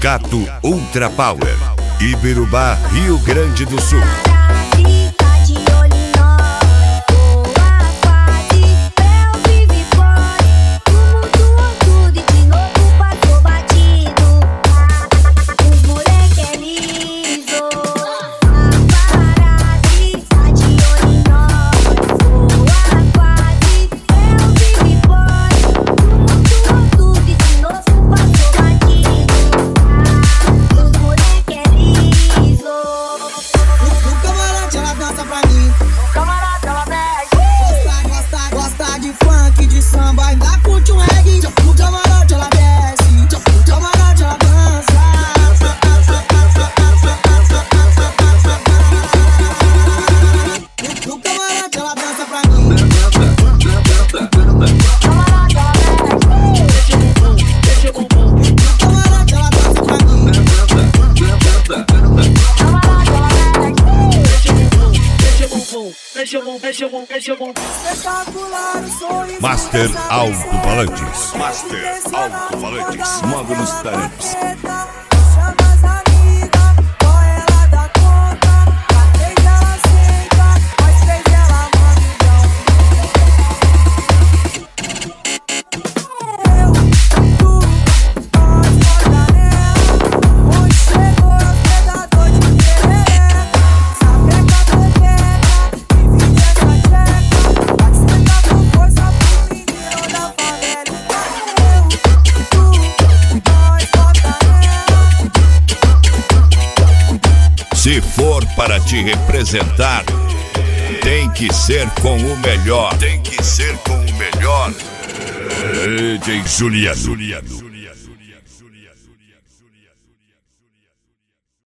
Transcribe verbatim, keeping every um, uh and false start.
Sindicato Ultra Power, Ibirubá, Rio Grande do Sul. Master Alto-Falantes. Master Alto-Falantes. Módulos Taramps. Se for para te representar, tem que ser com o melhor. Tem que ser com o melhor. D J Juliano.